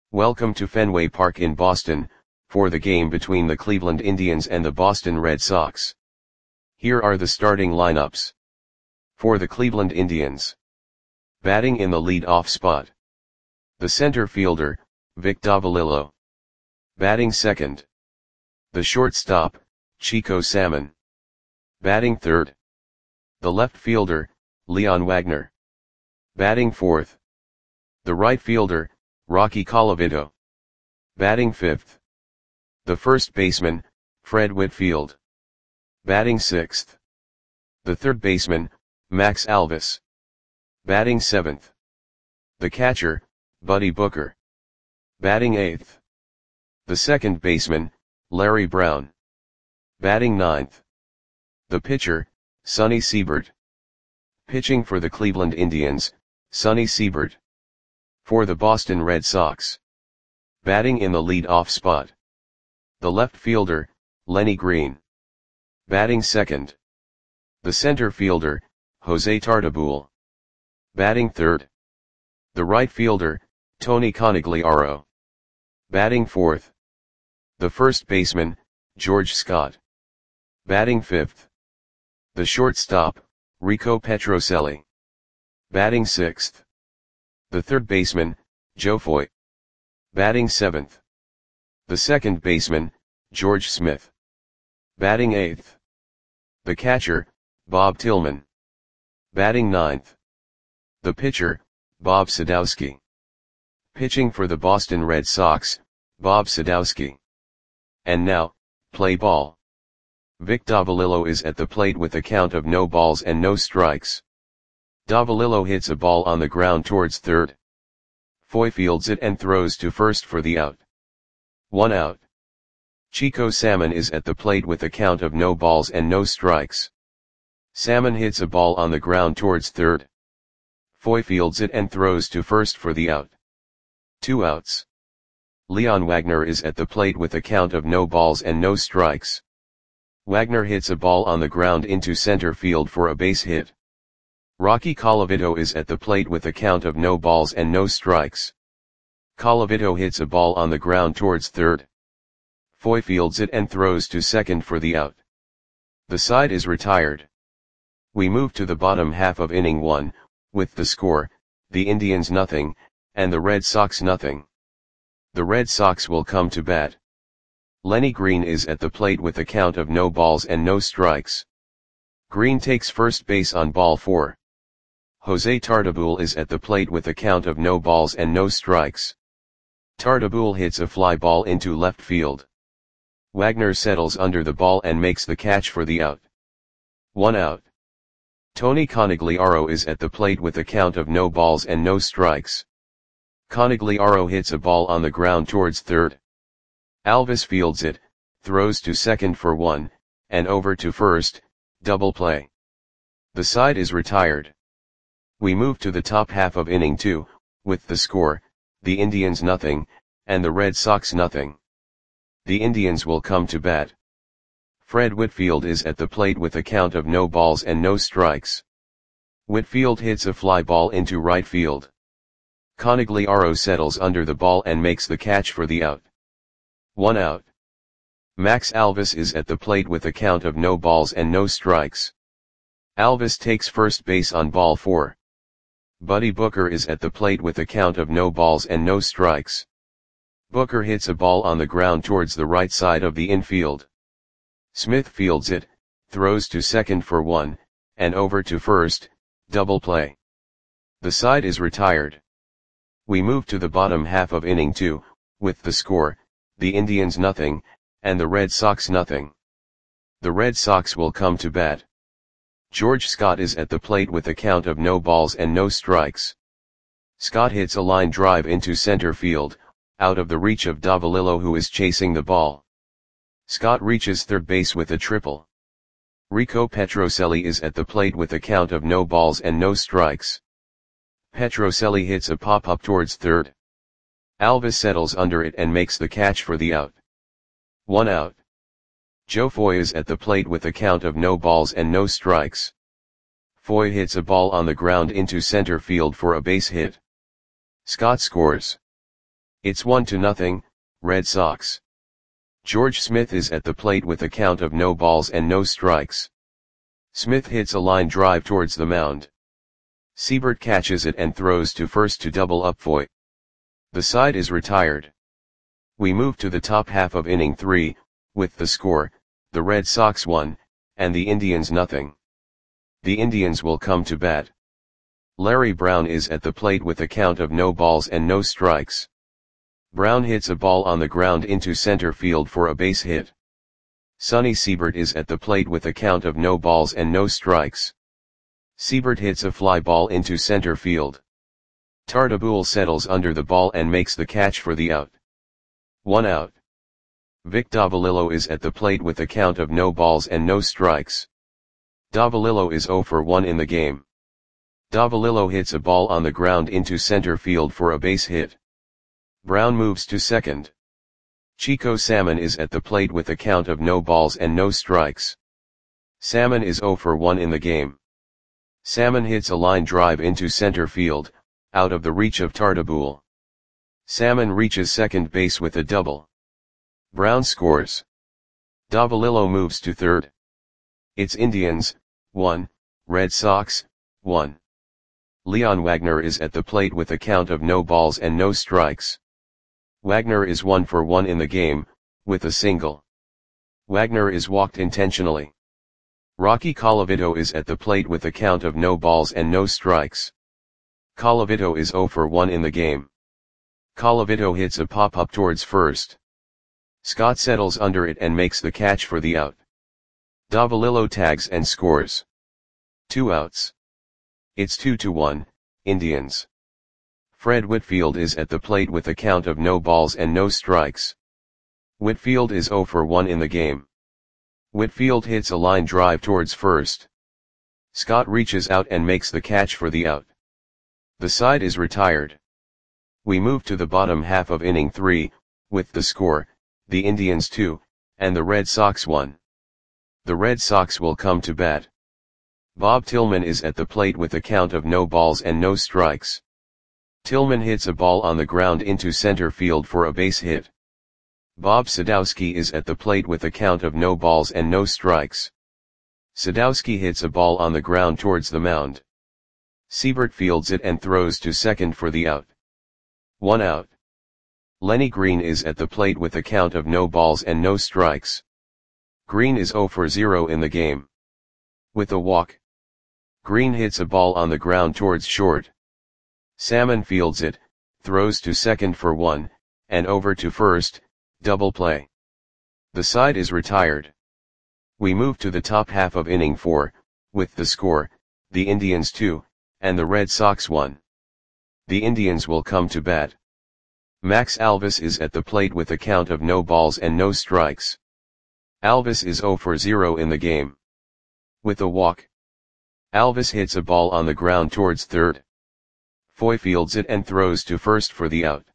Welcome to Fenway Park in Boston, for the game between the Cleveland Indians and the Boston Red Sox. Here are the starting lineups. For the Cleveland Indians. Batting in the lead-off spot. The center fielder, Vic Davalillo. Batting second. The shortstop, Chico Salmon. Batting third. The left fielder, Leon Wagner. Batting fourth. The right fielder, Rocky Colavito. Batting fifth. The first baseman, Fred Whitfield. Batting sixth. The third baseman, Max Alvis. Batting seventh. The catcher, Buddy Booker. Batting eighth. The second baseman, Larry Brown. Batting ninth. The pitcher, Sonny Siebert. Pitching for the Cleveland Indians, Sonny Siebert. For the Boston Red Sox. Batting in the lead-off spot. The left fielder, Lenny Green. Batting second. The center fielder, Jose Tartabull. Batting third. The right fielder, Tony Conigliaro. Batting fourth. The first baseman, George Scott. Batting fifth. The shortstop, Rico Petrocelli. Batting sixth. The third baseman, Joe Foy. Batting seventh. The second baseman, George Smith. Batting eighth. The catcher, Bob Tillman. Batting ninth. The pitcher, Bob Sadowski. Pitching for the Boston Red Sox, Bob Sadowski. And now, play ball. Vic Davalillo is at the plate with a count of no balls and no strikes. Davalillo hits a ball on the ground towards third. Foy fields it and throws to first for the out. 1 out. Chico Salmon is at the plate with a count of no balls and no strikes. Salmon hits a ball on the ground towards third. Foy fields it and throws to first for the out. 2 outs. Leon Wagner is at the plate with a count of no balls and no strikes. Wagner hits a ball on the ground into center field for a base hit. Rocky Colavito is at the plate with a count of no balls and no strikes. Colavito hits a ball on the ground towards third. Foy fields it and throws to second for the out. The side is retired. We move to the bottom half of inning 1, with the score, the Indians nothing, and the Red Sox nothing. The Red Sox will come to bat. Lenny Green is at the plate with a count of no balls and no strikes. Green takes first base on ball 4. Jose Tartabull is at the plate with a count of no balls and no strikes. Tartabull hits a fly ball into left field. Wagner settles under the ball and makes the catch for the out. 1 out. Tony Conigliaro is at the plate with a count of no balls and no strikes. Conigliaro hits a ball on the ground towards third. Alvis fields it, throws to second for 1, and over to first, double play. The side is retired. We move to the top half of inning 2, with the score, the Indians nothing, and the Red Sox nothing. The Indians will come to bat. Fred Whitfield is at the plate with a count of no balls and no strikes. Whitfield hits a fly ball into right field. Conigliaro settles under the ball and makes the catch for the out. 1 out. Max Alvis is at the plate with a count of no balls and no strikes. Alvis takes first base on ball 4. Buddy Booker is at the plate with a count of no balls and no strikes. Booker hits a ball on the ground towards the right side of the infield. Smith fields it, throws to second for 1, and over to first, double play. The side is retired. We move to the bottom half of inning 2, with the score, the Indians nothing, and the Red Sox nothing. The Red Sox will come to bat. George Scott is at the plate with a count of no balls and no strikes. Scott hits a line drive into center field, out of the reach of Davalillo, who is chasing the ball. Scott reaches third base with a triple. Rico Petrocelli is at the plate with a count of no balls and no strikes. Petrocelli hits a pop-up towards third. Alvis settles under it and makes the catch for the out. 1 out. Joe Foy is at the plate with a count of no balls and no strikes. Foy hits a ball on the ground into center field for a base hit. Scott scores. It's 1-0, Red Sox. George Smith is at the plate with a count of no balls and no strikes. Smith hits a line drive towards the mound. Siebert catches it and throws to first to double up Foy. The side is retired. We move to the top half of inning 3, with the score, the Red Sox 1, and the Indians 0. The Indians will come to bat. Larry Brown is at the plate with a count of no balls and no strikes. Brown hits a ball on the ground into center field for a base hit. Sonny Siebert is at the plate with a count of no balls and no strikes. Siebert hits a fly ball into center field. Tartabull settles under the ball and makes the catch for the out. 1 out. Vic Davalillo is at the plate with a count of no balls and no strikes. Davalillo is 0 for 1 in the game. Davalillo hits a ball on the ground into center field for a base hit. Brown moves to second. Chico Salmon is at the plate with a count of no balls and no strikes. Salmon is 0 for 1 in the game. Salmon hits a line drive into center field, out of the reach of Tartabull. Salmon reaches second base with a double. Brown scores. Davalillo moves to third. It's Indians, 1, Red Sox, 1. Leon Wagner is at the plate with a count of no balls and no strikes. Wagner is 1 for 1 in the game, with a single. Wagner is walked intentionally. Rocky Colavito is at the plate with a count of no balls and no strikes. Colavito is 0 for 1 in the game. Colavito hits a pop-up towards first. Scott settles under it and makes the catch for the out. Davalillo tags and scores. 2 outs. It's 2-1, Indians. Fred Whitfield is at the plate with a count of no balls and no strikes. Whitfield is 0 for 1 in the game. Whitfield hits a line drive towards first. Scott reaches out and makes the catch for the out. The side is retired. We move to the bottom half of inning 3, with the score, the Indians 2, and the Red Sox 1. The Red Sox will come to bat. Bob Tillman is at the plate with a count of no balls and no strikes. Tillman hits a ball on the ground into center field for a base hit. Bob Sadowski is at the plate with a count of no balls and no strikes. Sadowski hits a ball on the ground towards the mound. Siebert fields it and throws to second for the out. 1 out. Lenny Green is at the plate with a count of no balls and no strikes. Green is 0 for 0 in the game. With a walk. Green hits a ball on the ground towards short. Salmon fields it, throws to second for 1, and over to first, double play. The side is retired. We move to the top half of inning 4, with the score, the Indians 2, and the Red Sox 1. The Indians will come to bat. Max Alvis is at the plate with a count of no balls and no strikes. Alvis is 0 for 0 in the game. With a walk. Alvis hits a ball on the ground towards third. Foy fields it and throws to first for the out.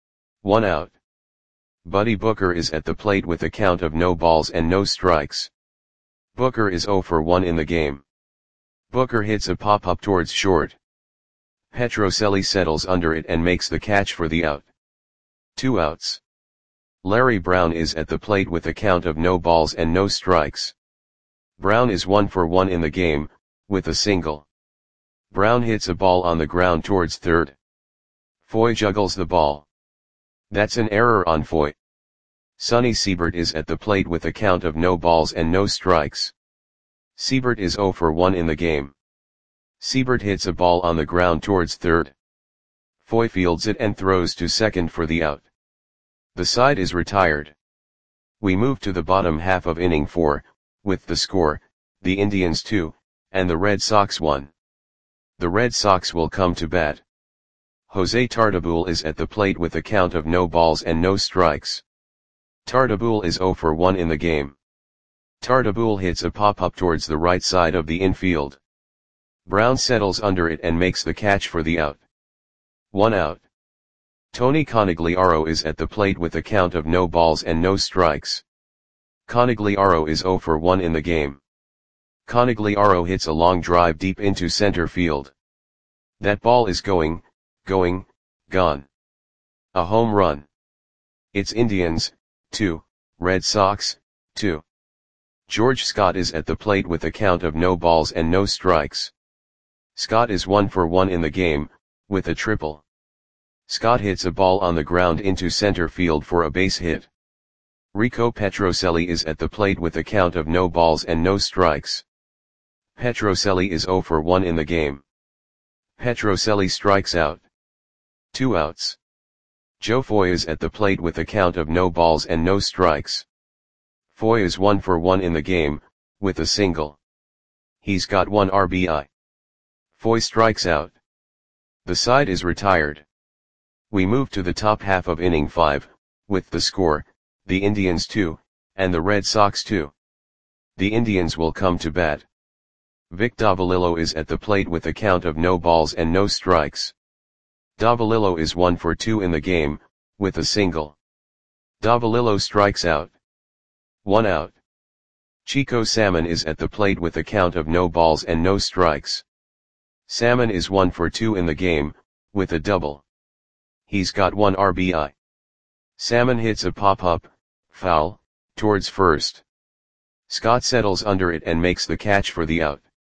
1 out. Buddy Booker is at the plate with a count of no balls and no strikes. Booker is 0 for 1 in the game. Booker hits a pop-up towards short. Petrocelli settles under it and makes the catch for the out. 2 outs. Larry Brown is at the plate with a count of no balls and no strikes. Brown is 1 for 1 in the game, with a single. Brown hits a ball on the ground towards third. Foy juggles the ball. That's an error on Foy. Sonny Siebert is at the plate with a count of no balls and no strikes. Siebert is 0 for 1 in the game. Siebert hits a ball on the ground towards third. Foy fields it and throws to second for the out. The side is retired. We move to the bottom half of inning 4, with the score, the Indians 2, and the Red Sox 1. The Red Sox will come to bat. Jose Tartabull is at the plate with a count of no balls and no strikes. Tartabull is 0 for 1 in the game. Tartabull hits a pop-up towards the right side of the infield. Brown settles under it and makes the catch for the out. 1 out. Tony Conigliaro is at the plate with a count of no balls and no strikes. Conigliaro is 0 for 1 in the game. Conigliaro hits a long drive deep into center field. That ball is gone. A home run. It's Indians, 2, Red Sox, 2. George Scott is at the plate with a count of no balls and no strikes. Scott is 1 for 1 in the game, with a triple. Scott hits a ball on the ground into center field for a base hit. Rico Petrocelli is at the plate with a count of no balls and no strikes. Petrocelli is 0 for 1 in the game. Petrocelli strikes out. 2 outs. Joe Foy is at the plate with a count of no balls and no strikes. Foy is 1 for 1 in the game, with a single. He's got 1 RBI. Foy strikes out. The side is retired. We move to the top half of inning 5, with the score, the Indians 2, and the Red Sox 2. The Indians will come to bat. Vic Davalillo is at the plate with a count of no balls and no strikes. Davalillo is 1 for 2 in the game, with a single. Davalillo strikes out. 1 out. Chico Salmon is at the plate with a count of no balls and no strikes. Salmon is 1 for 2 in the game, with a double. He's got 1 RBI. Salmon hits a pop-up, foul, towards first. Scott settles under it and makes the catch for the out.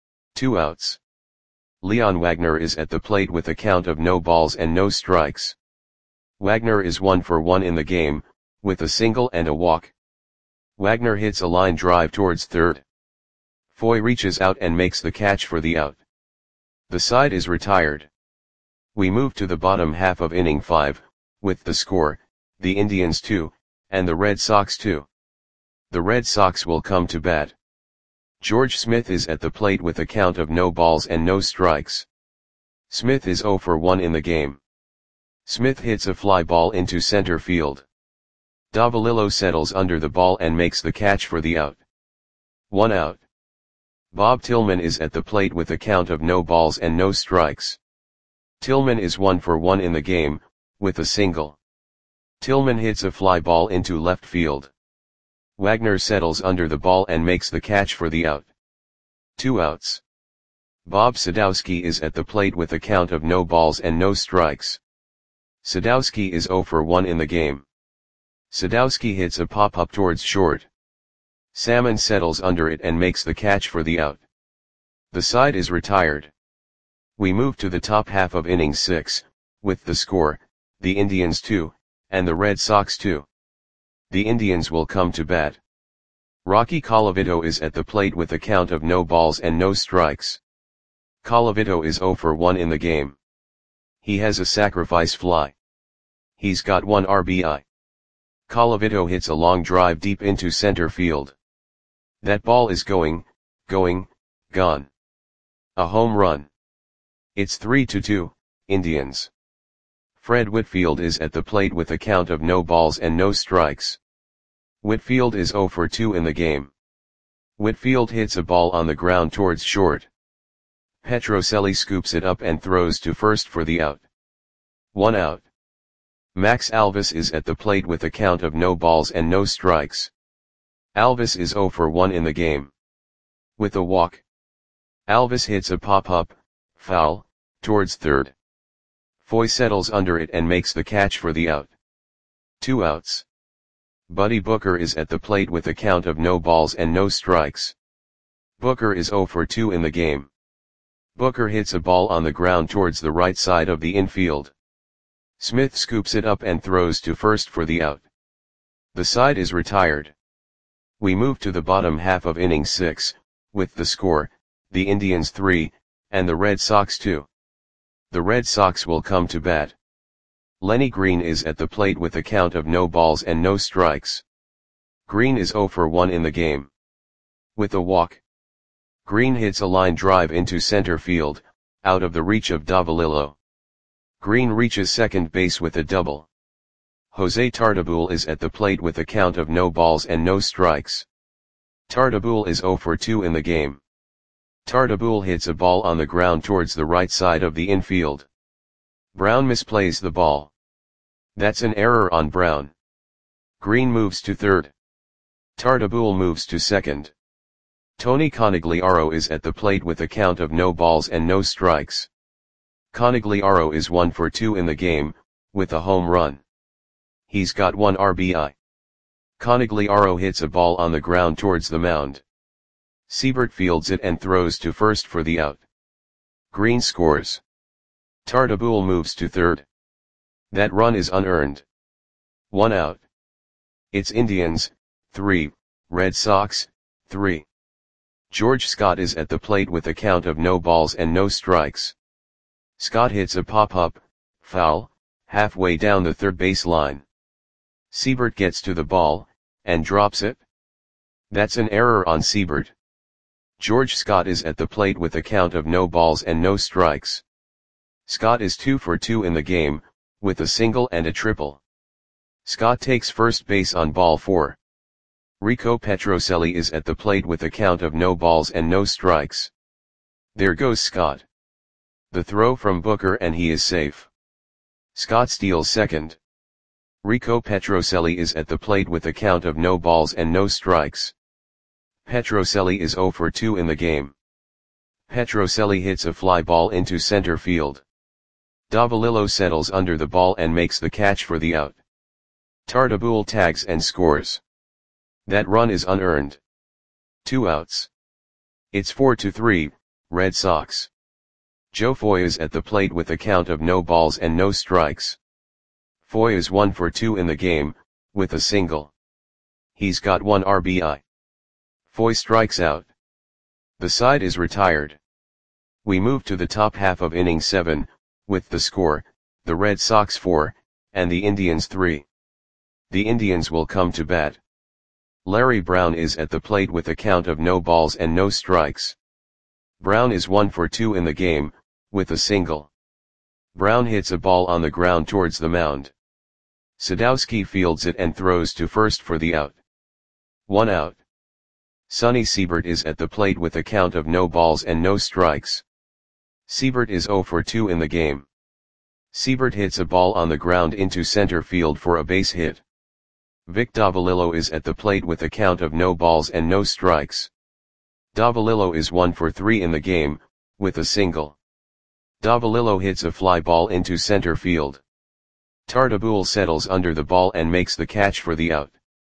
2 outs. Leon Wagner is at the plate with a count of no balls and no strikes. Wagner is 1 for 1 in the game, with a single and a walk. Wagner hits a line drive towards third. Foy reaches out and makes the catch for the out. The side is retired. We move to the bottom half of inning 5, with the score, the Indians 2, and the Red Sox 2. The Red Sox will come to bat. George Smith is at the plate with a count of no balls and no strikes. Smith is 0 for 1 in the game. Smith hits a fly ball into center field. Davalillo settles under the ball and makes the catch for the out. 1 out. Bob Tillman is at the plate with a count of no balls and no strikes. Tillman is 1 for 1 in the game, with a single. Tillman hits a fly ball into left field. Wagner settles under the ball and makes the catch for the out. 2 outs. Bob Sadowski is at the plate with a count of no balls and no strikes. Sadowski is 0 for 1 in the game. Sadowski hits a pop-up towards short. Salmon settles under it and makes the catch for the out. The side is retired. We move to the top half of inning 6, with the score, the Indians 2, and the Red Sox 2. The Indians will come to bat. Rocky Colavito is at the plate with a count of no balls and no strikes. Colavito is 0 for 1 in the game. He has a sacrifice fly. He's got 1 RBI. Colavito hits a long drive deep into center field. That ball is gone. A home run. It's 3-2, Indians. Fred Whitfield is at the plate with a count of no balls and no strikes. Whitfield is 0 for 2 in the game. Whitfield hits a ball on the ground towards short. Petrocelli scoops it up and throws to first for the out. 1 out. Max Alvis is at the plate with a count of no balls and no strikes. Alvis is 0 for 1 in the game. With a walk. Alvis hits a pop-up, foul, towards third. Foy settles under it and makes the catch for the out. 2 outs. Buddy Booker is at the plate with a count of no balls and no strikes. Booker is 0 for 2 in the game. Booker hits a ball on the ground towards the right side of the infield. Smith scoops it up and throws to first for the out. The side is retired. We move to the bottom half of inning 6, with the score, the Indians 3, and the Red Sox 2. The Red Sox will come to bat. Lenny Green is at the plate with a count of no balls and no strikes. Green is 0 for 1 in the game. With a walk. Green hits a line drive into center field, out of the reach of Davalillo. Green reaches second base with a double. Jose Tartabull is at the plate with a count of no balls and no strikes. Tartabull is 0 for 2 in the game. Tartabull hits a ball on the ground towards the right side of the infield. Brown misplays the ball. That's an error on Brown. Green moves to third. Tartabull moves to second. Tony Conigliaro is at the plate with a count of no balls and no strikes. Conigliaro is 1 for 2 in the game, with a home run. He's got 1 RBI. Conagliaro hits a ball on the ground towards the mound. Siebert fields it and throws to first for the out. Green scores. Tartabull moves to third. That run is unearned. 1 out. It's Indians, 3, Red Sox, 3. George Scott is at the plate with a count of no balls and no strikes. Scott hits a pop-up, foul, halfway down the third base line. Siebert gets to the ball, and drops it. That's an error on Siebert. George Scott is at the plate with a count of no balls and no strikes. Scott is 2 for 2 in the game, with a single and a triple. Scott takes first base on ball 4. Rico Petrocelli is at the plate with a count of no balls and no strikes. There goes Scott. The throw from Booker and he is safe. Scott steals second. Rico Petrocelli is at the plate with a count of no balls and no strikes. Petrocelli is 0 for 2 in the game. Petrocelli hits a fly ball into center field. Davalillo settles under the ball and makes the catch for the out. Tartabull tags and scores. That run is unearned. 2 outs. It's 4-3, Red Sox. Joe Foy is at the plate with a count of no balls and no strikes. Foy is 1 for 2 in the game, with a single. He's got 1 RBI. Foy strikes out. The side is retired. We move to the top half of inning 7, with the score, the Red Sox 4, and the Indians 3. The Indians will come to bat. Larry Brown is at the plate with a count of no balls and no strikes. Brown is 1 for 2 in the game, with a single. Brown hits a ball on the ground towards the mound. Sadowski fields it and throws to first for the out. 1 out. Sonny Siebert is at the plate with a count of no balls and no strikes. Siebert is 0 for 2 in the game. Siebert hits a ball on the ground into center field for a base hit. Vic Davalillo is at the plate with a count of no balls and no strikes. Davalillo is 1 for 3 in the game, with a single. Davalillo hits a fly ball into center field. Tartabull settles under the ball and makes the catch for the out.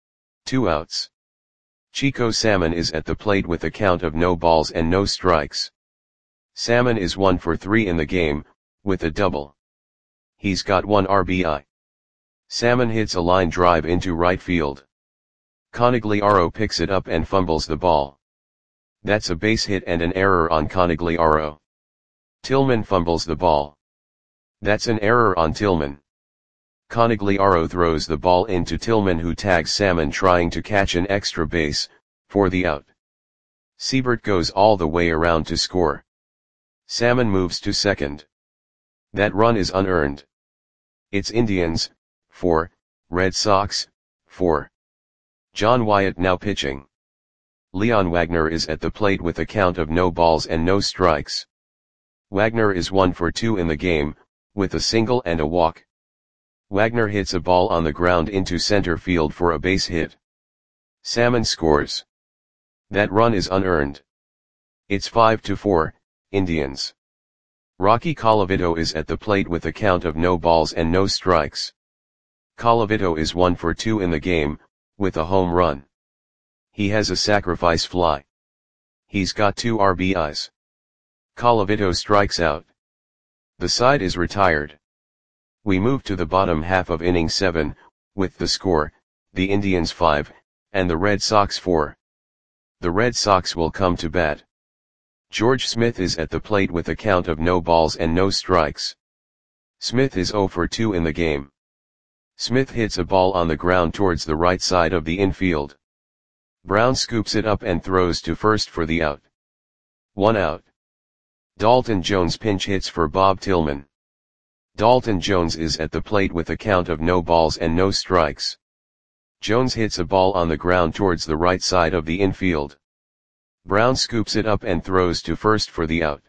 2 outs. Chico Salmon is at the plate with a count of no balls and no strikes. Salmon is 1 for 3 in the game, with a double. He's got 1 RBI. Salmon hits a line drive into right field. Conagliaro picks it up and fumbles the ball. That's a base hit and an error on Conagliaro. Tillman fumbles the ball. That's an error on Tillman. Conagliaro throws the ball into Tillman, who tags Salmon trying to catch an extra base, for the out. Siebert goes all the way around to score. Salmon moves to second. That run is unearned. It's Indians, 4, Red Sox, 4. John Wyatt now pitching. Leon Wagner is at the plate with a count of no balls and no strikes. Wagner is 1 for 2 in the game, with a single and a walk. Wagner hits a ball on the ground into center field for a base hit. Salmon scores. That run is unearned. It's 5-4, Indians. Rocky Colavito is at the plate with a count of no balls and no strikes. Colavito is 1 for 2 in the game, with a home run. He has a sacrifice fly. He's got 2 RBIs. Colavito strikes out. The side is retired. We move to the bottom half of inning 7, with the score, the Indians 5, and the Red Sox 4. The Red Sox will come to bat. George Smith is at the plate with a count of no balls and no strikes. Smith is 0 for 2 in the game. Smith hits a ball on the ground towards the right side of the infield. Brown scoops it up and throws to first for the out. 1 out. Dalton Jones pinch hits for Bob Tillman. Dalton Jones is at the plate with a count of no balls and no strikes. Jones hits a ball on the ground towards the right side of the infield. Brown scoops it up and throws to first for the out.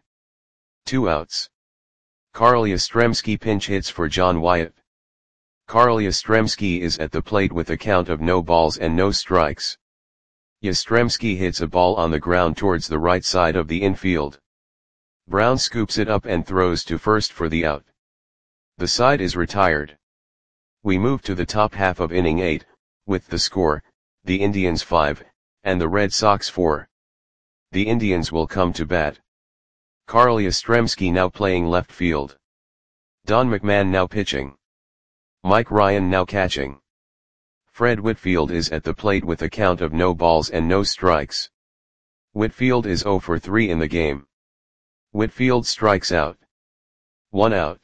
2 outs. Carl Yastrzemski pinch hits for John Wyatt. Carl Yastrzemski is at the plate with a count of no balls and no strikes. Yastrzemski hits a ball on the ground towards the right side of the infield. Brown scoops it up and throws to first for the out. The side is retired. We move to the top half of inning 8, with the score, the Indians 5, and the Red Sox 4. The Indians will come to bat. Carl Yastrzemski now playing left field. Don McMahon now pitching. Mike Ryan now catching. Fred Whitfield is at the plate with a count of no balls and no strikes. Whitfield is 0 for 3 in the game. Whitfield strikes out. 1 out.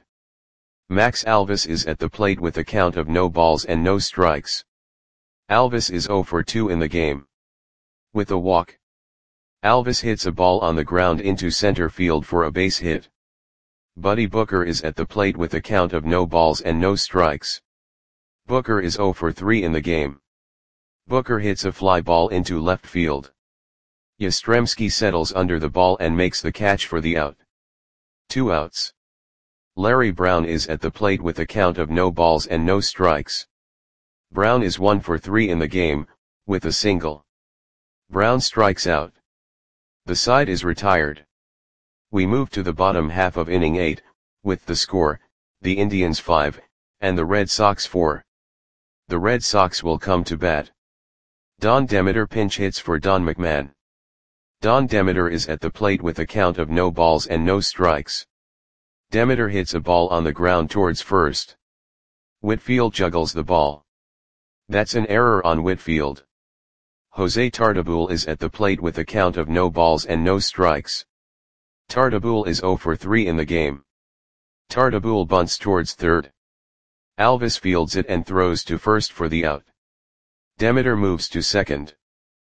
Max Alvis is at the plate with a count of no balls and no strikes. Alvis is 0 for 2 in the game. With a walk. Alvis hits a ball on the ground into center field for a base hit. Buddy Booker is at the plate with a count of no balls and no strikes. Booker is 0 for 3 in the game. Booker hits a fly ball into left field. Yastrzemski settles under the ball and makes the catch for the out. 2 outs. Larry Brown is at the plate with a count of no balls and no strikes. Brown is 1 for 3 in the game, with a single. Brown strikes out. The side is retired. We move to the bottom half of inning 8, with the score, the Indians 5, and the Red Sox 4. The Red Sox will come to bat. Don Demeter pinch hits for Don McMahon. Don Demeter is at the plate with a count of no balls and no strikes. Demeter hits a ball on the ground towards first. Whitfield juggles the ball. That's an error on Whitfield. Jose Tartabull is at the plate with a count of no balls and no strikes. Tartabull is 0 for 3 in the game. Tartabull bunts towards third. Alvis fields it and throws to first for the out. Demeter moves to second.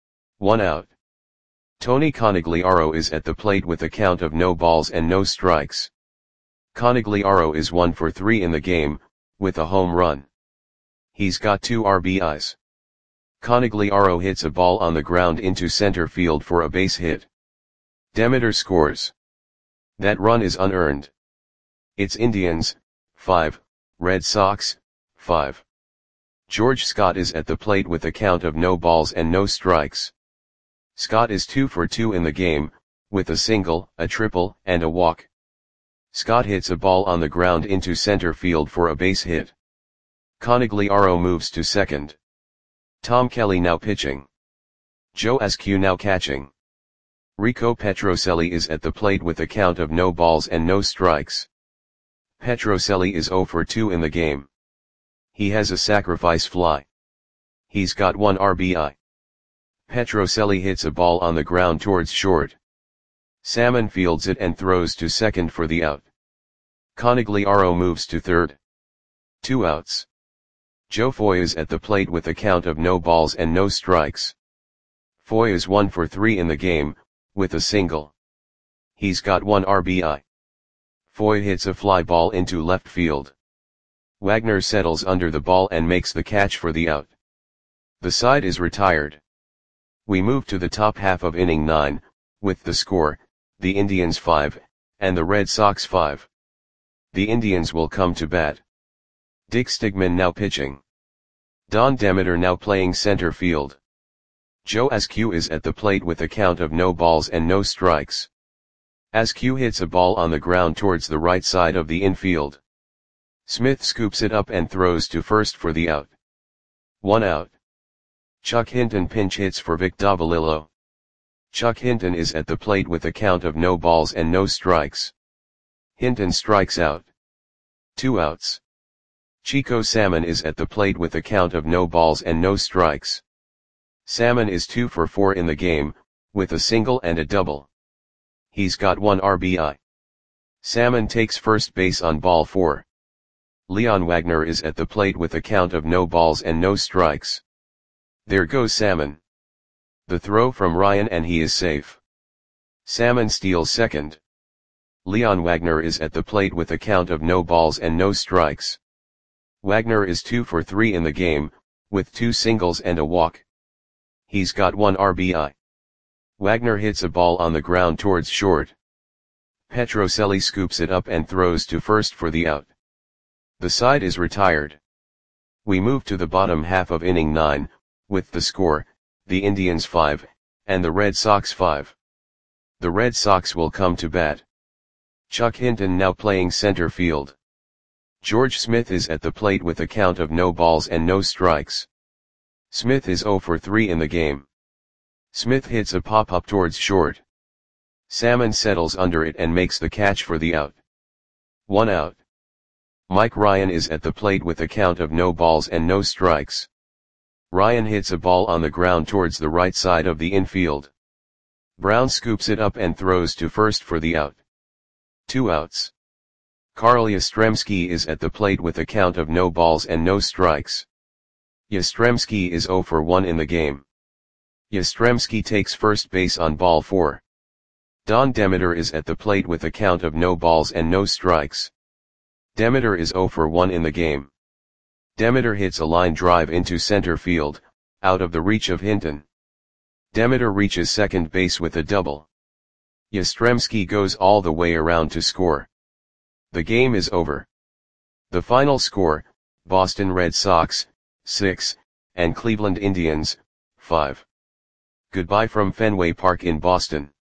1 out. Tony Conigliaro is at the plate with a count of no balls and no strikes. Conigliaro is 1 for 3 in the game, with a home run. He's got 2 RBIs. Conigliaro hits a ball on the ground into center field for a base hit. Demeter scores. That run is unearned. It's Indians, 5, Red Sox, 5. George Scott is at the plate with a count of no balls and no strikes. Scott is 2 for 2 in the game, with a single, a triple, and a walk. Scott hits a ball on the ground into center field for a base hit. Conigliaro moves to second. Tom Kelly now pitching. Joe Askew now catching. Rico Petrocelli is at the plate with a count of no balls and no strikes. Petrocelli is 0 for 2 in the game. He has a sacrifice fly. He's got 1 RBI. Petrocelli hits a ball on the ground towards short. Salmon fields it and throws to second for the out. Conigliaro moves to third. 2 outs. Joe Foy is at the plate with a count of no balls and no strikes. Foy is 1 for 3 in the game, with a single. He's got 1 RBI. Foy hits a fly ball into left field. Wagner settles under the ball and makes the catch for the out. The side is retired. We move to the top half of inning 9, with the score, the Indians 5, and the Red Sox 5. The Indians will come to bat. Dick Stigman now pitching. Don Demeter now playing center field. Joe Askew is at the plate with a count of no balls and no strikes. Askew hits a ball on the ground towards the right side of the infield. Smith scoops it up and throws to first for the out. 1 out. Chuck Hinton pinch hits for Vic Davalillo. Chuck Hinton is at the plate with a count of no balls and no strikes. Hinton strikes out. 2 outs. Chico Salmon is at the plate with a count of no balls and no strikes. Salmon is 2 for 4 in the game, with a single and a double. He's got 1 RBI. Salmon takes first base on ball 4. Leon Wagner is at the plate with a count of no balls and no strikes. There goes Salmon. The throw from Ryan and he is safe. Salmon steals second. Leon Wagner is at the plate with a count of no balls and no strikes. Wagner is 2 for 3 in the game, with 2 singles and a walk. He's got 1 RBI. Wagner hits a ball on the ground towards short. Petrocelli scoops it up and throws to first for the out. The side is retired. We move to the bottom half of inning 9, with the score, the Indians 5, and the Red Sox 5. The Red Sox will come to bat. Chuck Hinton now playing center field. George Smith is at the plate with a count of no balls and no strikes. Smith is 0 for 3 in the game. Smith hits a pop-up towards short. Salmon settles under it and makes the catch for the out. 1 out. Mike Ryan is at the plate with a count of no balls and no strikes. Ryan hits a ball on the ground towards the right side of the infield. Brown scoops it up and throws to first for the out. 2 outs. Carl Yastrzemski is at the plate with a count of no balls and no strikes. Yastrzemski is 0 for 1 in the game. Yastrzemski takes first base on ball 4. Don Demeter is at the plate with a count of no balls and no strikes. Demeter is 0 for 1 in the game. Demeter hits a line drive into center field, out of the reach of Hinton. Demeter reaches second base with a double. Yastrzemski goes all the way around to score. The game is over. The final score, Boston Red Sox, 6, and Cleveland Indians, 5. Goodbye from Fenway Park in Boston.